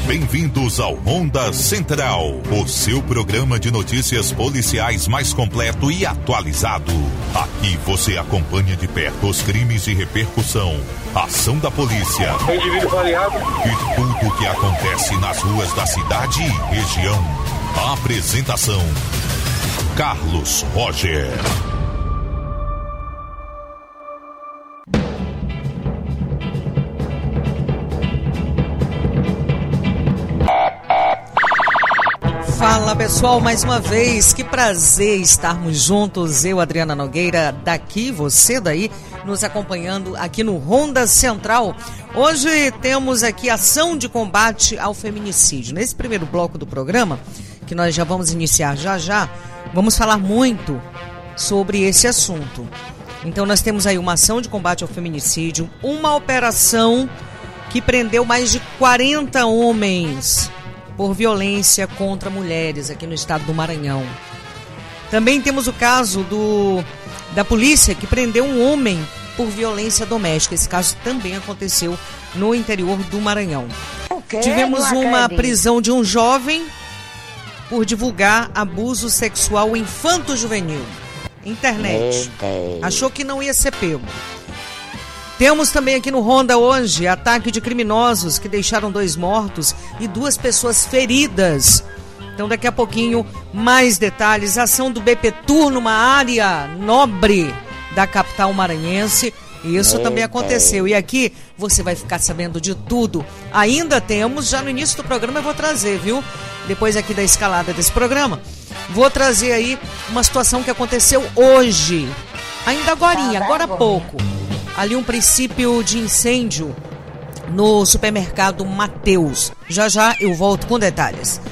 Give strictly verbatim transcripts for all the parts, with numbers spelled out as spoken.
Bem-vindos ao Ronda Central, o seu programa de notícias policiais mais completo e atualizado. Aqui você acompanha de perto os crimes de repercussão, ação da polícia e tudo o que acontece nas ruas da cidade e região. A apresentação: Carlos Roger. Fala pessoal, mais uma vez, que prazer estarmos juntos, eu, Adriana Nogueira, daqui, você daí, nos acompanhando aqui no Ronda Central. Hoje temos aqui ação de combate ao feminicídio. Nesse primeiro bloco do programa, que nós já vamos iniciar já já, vamos falar muito sobre esse assunto. Então nós temos aí uma ação de combate ao feminicídio, uma operação que prendeu mais de quarenta homens por violência contra mulheres aqui no estado do Maranhão. Também temos o caso do, da polícia que prendeu um homem por violência doméstica. Esse caso também aconteceu no interior do Maranhão. Okay, Tivemos uma prisão de um jovem por divulgar abuso sexual infanto-juvenil. Internet. Achou que não ia ser pego. Temos também aqui no Ronda hoje ataque de criminosos que deixaram dois mortos e duas pessoas feridas. Então daqui a pouquinho mais detalhes. Ação do B P T U R numa área nobre da capital maranhense. Isso também aconteceu. E aqui você vai ficar sabendo de tudo. Ainda temos, já no início do programa eu vou trazer, viu? Depois aqui da escalada desse programa, vou trazer aí uma situação que aconteceu hoje. Ainda agorinha, agora há pouco. Ali um princípio de incêndio no supermercado Mateus. Já já eu volto com detalhes.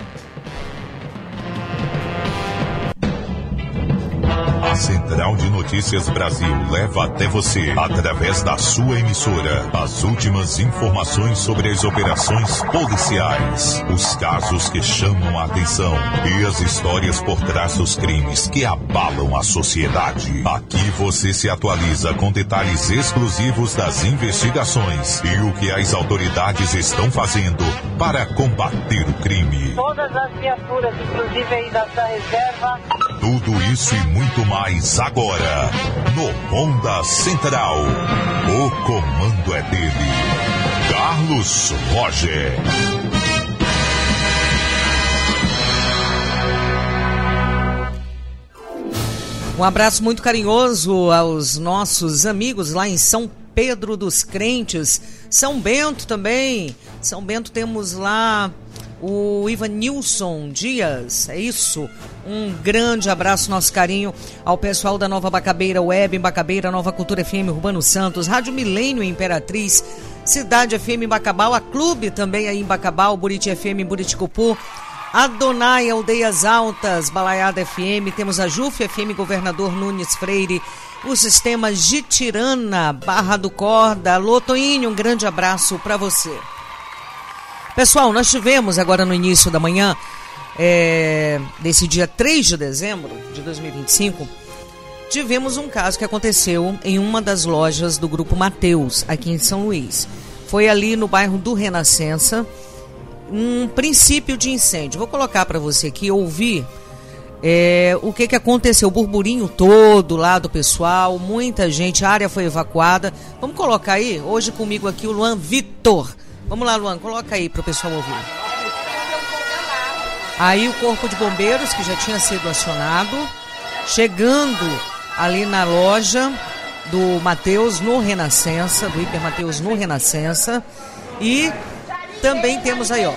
A Central de Notícias Brasil leva até você, através da sua emissora, as últimas informações sobre as operações policiais, os casos que chamam a atenção e as histórias por trás dos crimes que abalam a sociedade. Aqui você se atualiza com detalhes exclusivos das investigações e o que as autoridades estão fazendo para combater o crime. Todas as viaturas, inclusive aí da, da reserva. Tudo isso e muito mais agora, no Ronda Central. O comando é dele, Carlos Roger. Um abraço muito carinhoso aos nossos amigos lá em São Pedro dos Crentes, São Bento também. São Bento temos lá o Ivanilson Dias, é isso. Um grande abraço, nosso carinho ao pessoal da Nova Bacabeira Web, em Bacabeira, Nova Cultura F M Urbano Santos, Rádio Milênio Imperatriz, Cidade F M em Bacabal, a Clube também aí em Bacabal, Buriti F M em Buriticupu, Adonai Aldeias Altas, Balaiada F M, temos a Juf F M Governador Nunes Freire, o Sistema Gitirana, Barra do Corda. Alô, Toinho, um grande abraço para você. Pessoal, nós tivemos agora no início da manhã, é, desse dia três de dezembro de dois mil e vinte e cinco, tivemos um caso que aconteceu em uma das lojas do Grupo Mateus, aqui em São Luís. Foi ali no bairro do Renascença, um princípio de incêndio. Vou colocar para você aqui ouvir é, o que, que aconteceu, o burburinho todo lá do pessoal, muita gente, a área foi evacuada. Vamos colocar aí, hoje comigo aqui o Luan Vitor. Vamos lá, Luan, coloca aí para o pessoal ouvir. Aí o corpo de bombeiros, que já tinha sido acionado, chegando ali na loja do Mateus no Renascença, do Hiper Mateus no Renascença. E também temos aí, ó.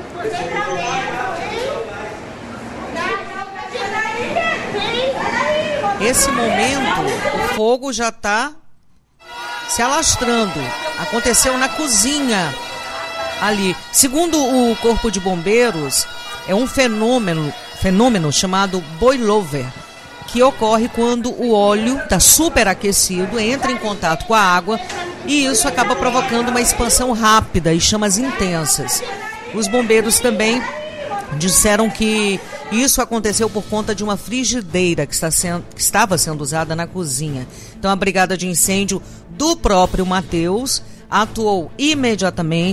Esse momento, o fogo já está se alastrando. Aconteceu na cozinha ali. Segundo o Corpo de Bombeiros, é um fenômeno, fenômeno chamado boilover, que ocorre quando o óleo está superaquecido, entra em contato com a água e isso acaba provocando uma expansão rápida e chamas intensas. Os bombeiros também disseram que isso aconteceu por conta de uma frigideira que, está sendo, que estava sendo usada na cozinha. Então a brigada de incêndio do próprio Mateus atuou imediatamente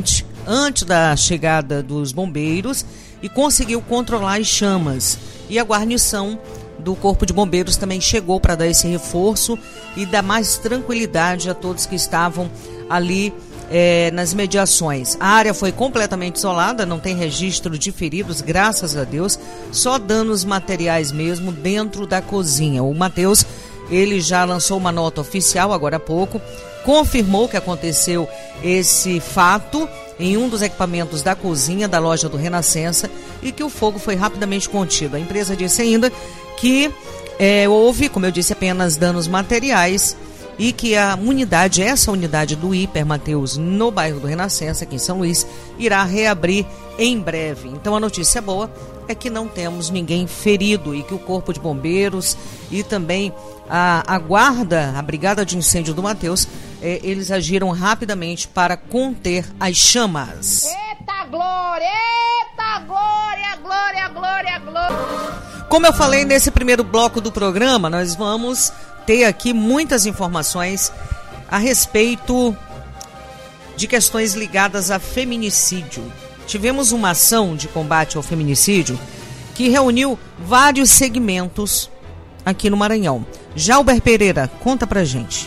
antes da chegada dos bombeiros e conseguiu controlar as chamas. E a guarnição do Corpo de Bombeiros também chegou para dar esse reforço e dar mais tranquilidade a todos que estavam ali é, nas mediações. A área foi completamente isolada, não tem registro de feridos, graças a Deus, só danos materiais mesmo dentro da cozinha. O Matheus, ele já lançou uma nota oficial agora há pouco, confirmou que aconteceu esse fato em um dos equipamentos da cozinha da loja do Renascença e que o fogo foi rapidamente contido. A empresa disse ainda que é, houve, como eu disse, apenas danos materiais e que a unidade, essa unidade do Hiper Mateus, no bairro do Renascença, aqui em São Luís, irá reabrir em breve. Então a notícia boa é que não temos ninguém ferido e que o Corpo de Bombeiros e também a, a guarda, a Brigada de Incêndio do Mateus, eh, eles agiram rapidamente para conter as chamas. Eita glória, eita glória, glória, glória, glória. Como eu falei nesse primeiro bloco do programa, nós vamos ter aqui muitas informações a respeito de questões ligadas a feminicídio. Tivemos uma ação de combate ao feminicídio que reuniu vários segmentos aqui no Maranhão. Jalber Pereira, conta pra gente.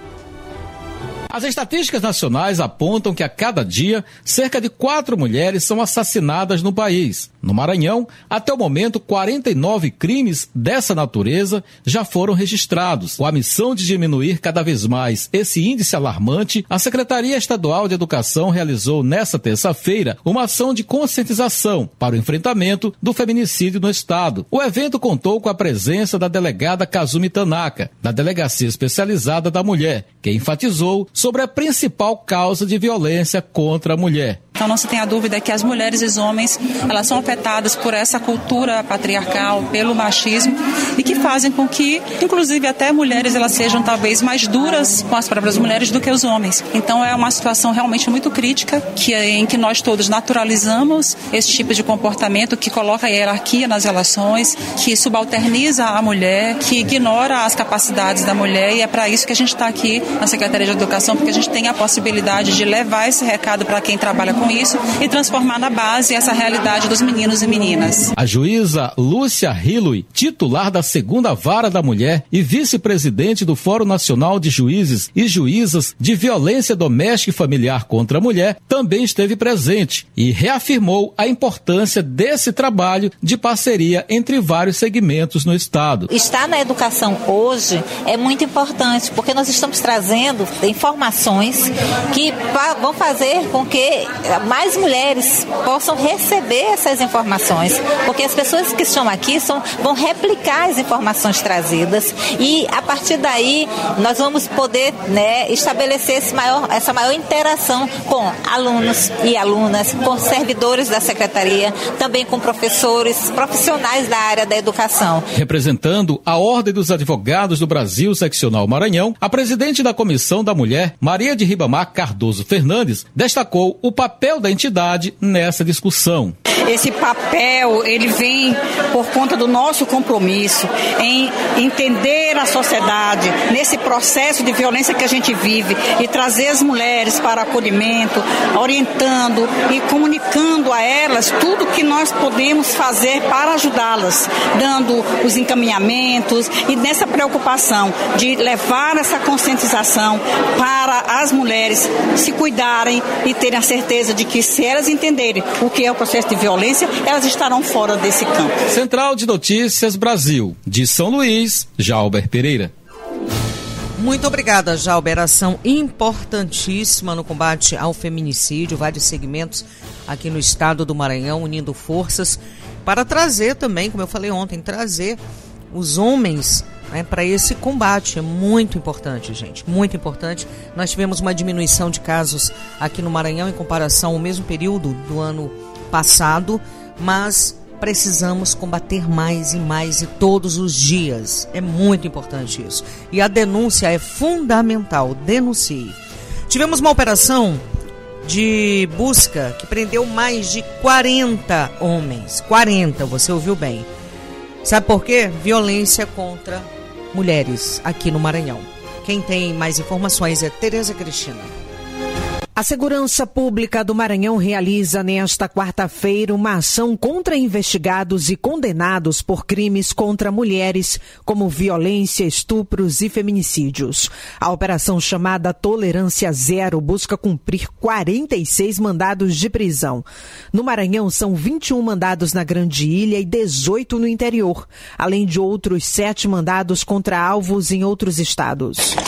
As estatísticas nacionais apontam que a cada dia, cerca de quatro mulheres são assassinadas no país. No Maranhão, até o momento, quarenta e nove crimes dessa natureza já foram registrados. Com a missão de diminuir cada vez mais esse índice alarmante, a Secretaria Estadual de Educação realizou nesta terça-feira uma ação de conscientização para o enfrentamento do feminicídio no estado. O evento contou com a presença da delegada Kazumi Tanaka, da Delegacia Especializada da Mulher, que enfatizou sobre a principal causa de violência contra a mulher. Então não se tem a dúvida que as mulheres e os homens, elas são afetadas por essa cultura patriarcal, pelo machismo, e que fazem com que, inclusive até mulheres, elas sejam talvez mais duras com as próprias mulheres do que os homens. Então é uma situação realmente muito crítica, que, em que nós todos naturalizamos esse tipo de comportamento que coloca a hierarquia nas relações, que subalterniza a mulher, que ignora as capacidades da mulher, e é para isso que a gente está aqui na Secretaria de Educação, porque a gente tem a possibilidade de levar esse recado para quem trabalha com isso e transformar na base essa realidade dos meninos e meninas. A juíza Lúcia Hilui, titular da segunda Vara da Mulher e vice-presidente do Fórum Nacional de Juízes e Juízas de Violência Doméstica e Familiar contra a Mulher, também esteve presente e reafirmou a importância desse trabalho de parceria entre vários segmentos no estado. Estar na educação hoje é muito importante, porque nós estamos trazendo informações que vão fazer com que mais mulheres possam receber essas informações, porque as pessoas que estão aqui são, vão replicar as informações trazidas e a partir daí nós vamos poder, né, estabelecer esse maior, essa maior interação com alunos e alunas, com servidores da secretaria, também com professores, profissionais da área da educação. Representando a Ordem dos Advogados do Brasil, Seccional Maranhão, a presidente da Comissão da Mulher, Maria de Ribamar Cardoso Fernandes, destacou o papel da entidade nessa discussão. Esse papel, ele vem por conta do nosso compromisso em entender a sociedade nesse processo de violência que a gente vive e trazer as mulheres para acolhimento, orientando e comunicando a elas tudo que nós podemos fazer para ajudá-las, dando os encaminhamentos e nessa preocupação de levar essa conscientização para as mulheres se cuidarem e terem a certeza de que se elas entenderem o que é o processo de violência, elas estarão fora desse campo. Central de Notícias Brasil, de São Luís, Jalber Pereira. Muito obrigada, Jalber. Ação importantíssima no combate ao feminicídio, vários segmentos aqui no estado do Maranhão, unindo forças para trazer também, como eu falei ontem, trazer os homens, né, para esse combate. É muito importante, gente, muito importante. Nós tivemos uma diminuição de casos aqui no Maranhão em comparação ao mesmo período do ano passado, mas precisamos combater mais e mais e todos os dias. É muito importante isso. E a denúncia é fundamental. Denuncie. Tivemos uma operação de busca que prendeu mais de quarenta homens. quarenta, você ouviu bem. Sabe por quê? Violência contra mulheres aqui no Maranhão. Quem tem mais informações é Tereza Cristina. A Segurança Pública do Maranhão realiza nesta quarta-feira uma ação contra investigados e condenados por crimes contra mulheres, como violência, estupros e feminicídios. A operação chamada Tolerância Zero busca cumprir quarenta e seis mandados de prisão. No Maranhão, são vinte e um mandados na Grande Ilha e dezoito no interior, além de outros sete mandados contra alvos em outros estados.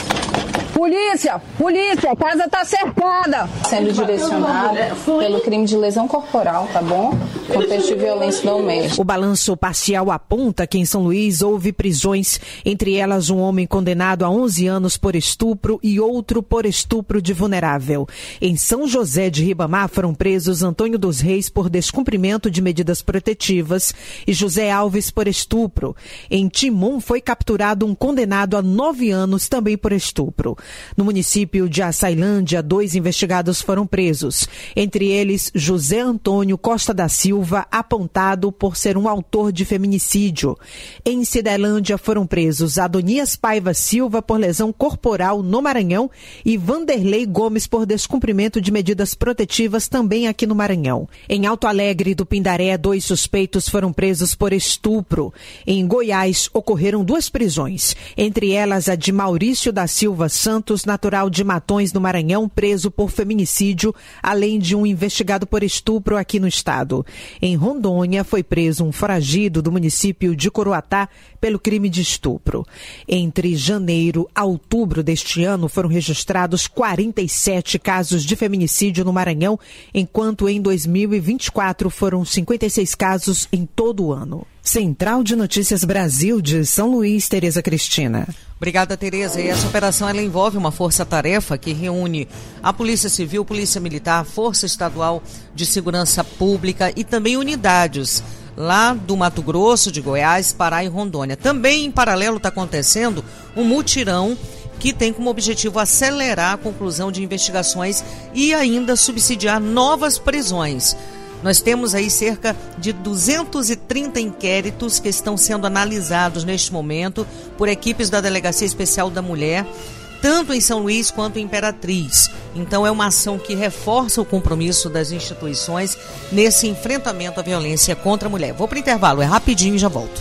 Polícia! Polícia! A casa está cercada! Sendo direcionado pelo crime de lesão corporal, tá bom? Contexto de violência doméstica. O balanço parcial aponta que em São Luís houve prisões, entre elas um homem condenado a onze anos por estupro e outro por estupro de vulnerável. Em São José de Ribamar foram presos Antônio dos Reis por descumprimento de medidas protetivas e José Alves por estupro. Em Timon foi capturado um condenado a nove anos também por estupro. No município de Açailândia, dois investigados foram presos, entre eles José Antônio Costa da Silva, apontado por ser um autor de feminicídio. Em Cidelândia foram presos Adonias Paiva Silva por lesão corporal no Maranhão e Vanderlei Gomes por descumprimento de medidas protetivas também aqui no Maranhão. Em Alto Alegre do Pindaré, dois suspeitos foram presos por estupro. Em Goiás, ocorreram duas prisões, entre elas a de Maurício da Silva Santos, natural de Matões, no Maranhão, preso por feminicídio, além de um investigado por estupro aqui no estado. Em Rondônia, foi preso um foragido do município de Coroatá pelo crime de estupro. Entre janeiro a outubro deste ano, foram registrados quarenta e sete casos de feminicídio no Maranhão, enquanto em dois mil e vinte e quatro foram cinquenta e seis casos em todo o ano. Central de Notícias Brasil de São Luís, Tereza Cristina. Obrigada, Tereza. E essa operação ela envolve uma força-tarefa que reúne a Polícia Civil, Polícia Militar, Força Estadual de Segurança Pública e também unidades lá do Mato Grosso, de Goiás, Pará e Rondônia. Também, em paralelo, está acontecendo um mutirão que tem como objetivo acelerar a conclusão de investigações e ainda subsidiar novas prisões. Nós temos aí cerca de duzentos e trinta inquéritos que estão sendo analisados neste momento por equipes da Delegacia Especial da Mulher, tanto em São Luís quanto em Imperatriz. Então é uma ação que reforça o compromisso das instituições nesse enfrentamento à violência contra a mulher. Vou para o intervalo, é rapidinho e já volto.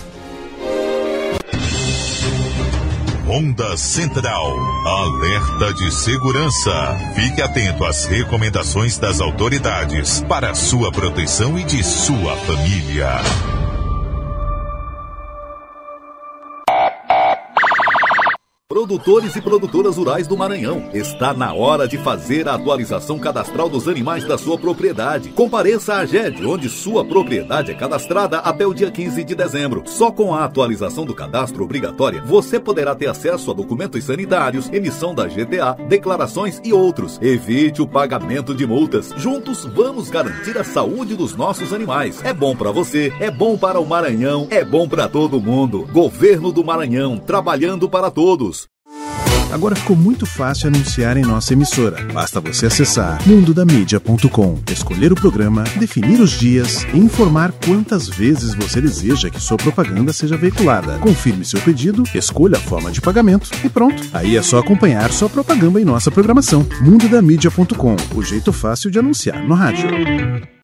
Ronda Central, alerta de segurança. Fique atento às recomendações das autoridades para a sua proteção e de sua família. Produtores e produtoras rurais do Maranhão, está na hora de fazer a atualização cadastral dos animais da sua propriedade. Compareça à AGED, onde sua propriedade é cadastrada até o dia quinze de dezembro. Só com a atualização do cadastro obrigatória, você poderá ter acesso a documentos sanitários, emissão da G T A, declarações e outros. Evite o pagamento de multas. Juntos, vamos garantir a saúde dos nossos animais. É bom para você, é bom para o Maranhão, é bom para todo mundo. Governo do Maranhão, trabalhando para todos. Agora ficou muito fácil anunciar em nossa emissora. Basta você acessar mundo da mídia ponto com, escolher o programa, definir os dias e informar quantas vezes você deseja que sua propaganda seja veiculada. Confirme seu pedido, escolha a forma de pagamento e pronto. Aí é só acompanhar sua propaganda em nossa programação. mundo da mídia ponto com, o jeito fácil de anunciar no rádio.